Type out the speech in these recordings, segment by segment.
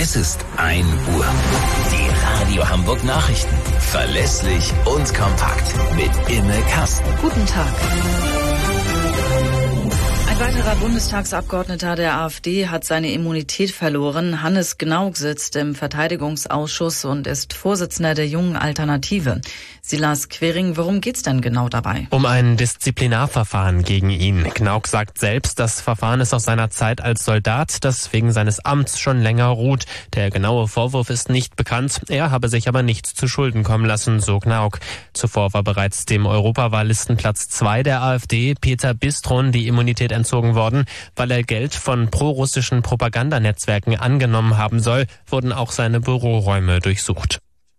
Es ist 1 Uhr. Die Radio Hamburg Nachrichten. Verlässlich und kompakt. Mit Imme Kasten. Guten Tag. Ein weiterer Bundestagsabgeordneter der AfD hat seine Immunität verloren. Hannes Gnauk sitzt im Verteidigungsausschuss und ist Vorsitzender der Jungen Alternative. Silas Quering, worum geht's denn genau dabei? Um ein Disziplinarverfahren gegen ihn. Gnauk sagt selbst, das Verfahren ist aus seiner Zeit als Soldat, das wegen seines Amts schon länger ruht. Der genaue Vorwurf ist nicht bekannt. Er habe sich aber nichts zu Schulden kommen lassen, so Gnauk. Zuvor war bereits dem Europawahllistenplatz 2 der AfD, Peter Bistrun, die Immunität entzogen worden. Weil er Geld von prorussischen Propagandanetzwerken angenommen haben soll, wurden auch seine Büroräume durchsucht.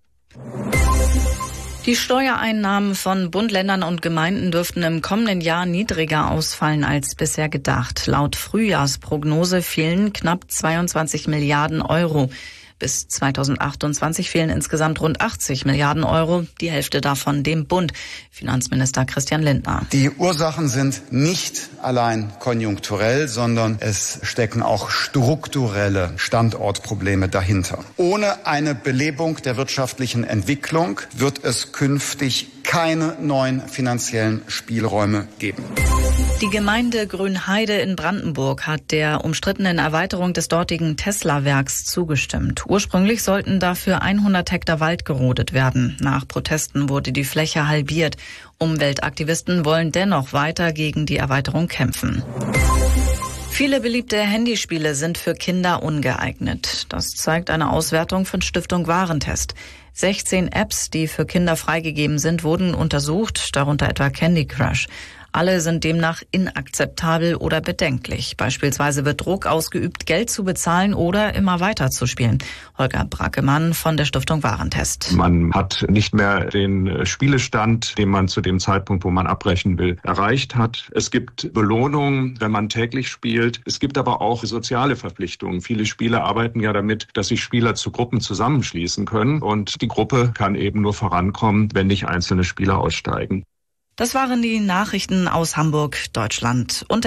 Die Steuereinnahmen von Bund, Ländern und Gemeinden dürften im kommenden Jahr niedriger ausfallen als bisher gedacht. Laut Frühjahrsprognose fehlen knapp 22 Milliarden Euro. Bis 2028 fehlen insgesamt rund 80 Milliarden Euro, die Hälfte davon dem Bund. Finanzminister Christian Lindner. Die Ursachen sind nicht allein konjunkturell, sondern es stecken auch strukturelle Standortprobleme dahinter. Ohne eine Belebung der wirtschaftlichen Entwicklung wird es künftig keine neuen finanziellen Spielräume geben. Die Gemeinde Grünheide in Brandenburg hat der umstrittenen Erweiterung des dortigen Tesla-Werks zugestimmt. Ursprünglich sollten dafür 100 Hektar Wald gerodet werden. Nach Protesten wurde die Fläche halbiert. Umweltaktivisten wollen dennoch weiter gegen die Erweiterung kämpfen. Viele beliebte Handyspiele sind für Kinder ungeeignet. Das zeigt eine Auswertung von Stiftung Warentest. 16 Apps, die für Kinder freigegeben sind, wurden untersucht, darunter etwa Candy Crush. Alle sind demnach inakzeptabel oder bedenklich. Beispielsweise wird Druck ausgeübt, Geld zu bezahlen oder immer weiter zu spielen. Holger Brackemann von der Stiftung Warentest. Man hat nicht mehr den Spielestand, den man zu dem Zeitpunkt, wo man abbrechen will, erreicht hat. Es gibt Belohnungen, wenn man täglich spielt. Es gibt aber auch soziale Verpflichtungen. Viele Spiele arbeiten ja damit, dass sich Spieler zu Gruppen zusammenschließen können. Und die Gruppe kann eben nur vorankommen, wenn nicht einzelne Spieler aussteigen. Das waren die Nachrichten aus Hamburg, Deutschland und